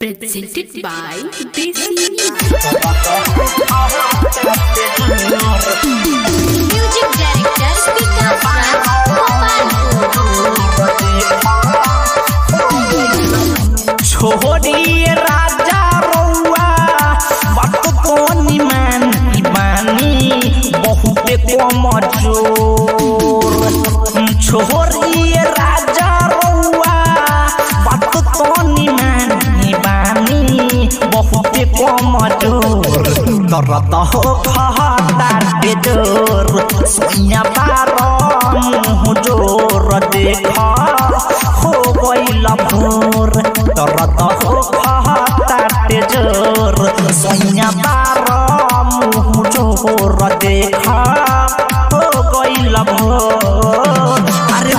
Presented by DC Music Director Speaker छोड़ी राजा रउआ बात तो निमानी बानी बहुते कमजोर छोड़ी राजा रउआ बात तो निमानी बानी बहुते कमजोर दर्द हो खहदार के जोर सोया बारम जोर देखा हो गइल भोर दर्द हो खहदार जोर सोया बारम जोर देखा हो गइल भोर अरे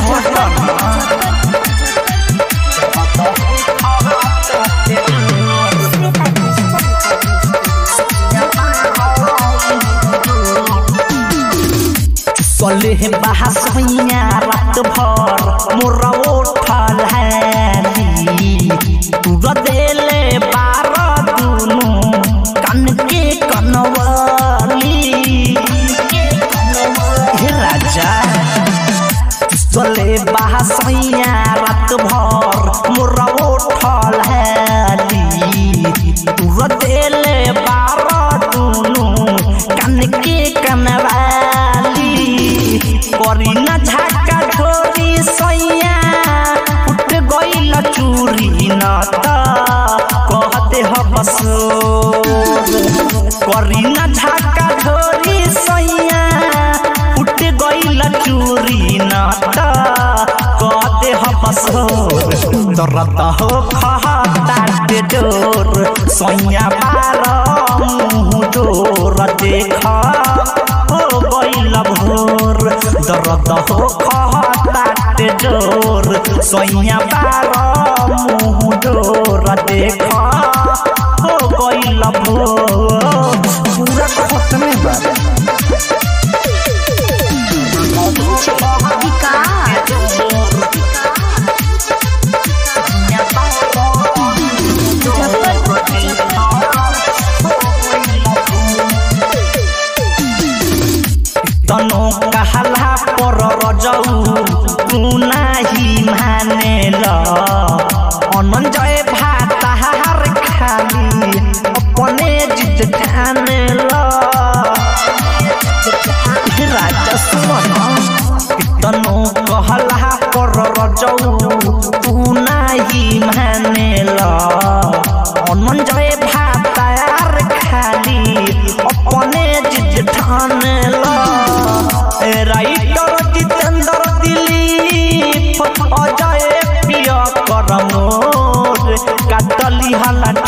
चले बहसैया रात भर मोरा उठल है तू देले बार दुनु कन के कनवाली हे राजा चले बहसैया रात भर मोरा उठल है तू देले बार दुनु कन के कनवाली करी न झाका ढोरी सैया उठ गइल चूरी न त कहते ह बसोर करी न झाका ढोरी सैया उठ गइल चूरी न त कहते ह बसोर दर्द हो खहदार के जोर सैया बारम जोर देखा हो गइल भोर दर्द हो खहदार जोर सोया बारम जोर देखा हो गइल भोर पूरा खत में बा तनो कहला पर रजऊ तू नाही मानेल अनंजय भाताहार खाली अपने जिद ठानेल राजा सुमन तनो कहला पर रजऊ तू नाही मानेल अनंजय भाताहार खाली अपने जिद ठानेल राइटर जितेंद्र दिलीप अजय प्रिय करमोर काटली हलाठ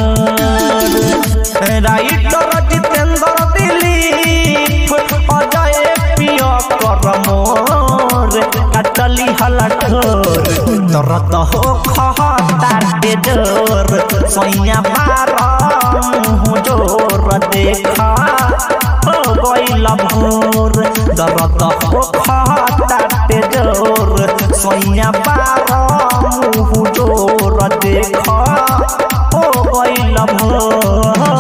राइटर जितेंद्र दिलीप अजय प्रिय करमोर काटली हलाठ दर्द हो खहदार के जोर सैया बारम जोर देखा हो गइल भोर दर्द हो खहदार जोर सैया बारम जोर देखा हो गइल भोर।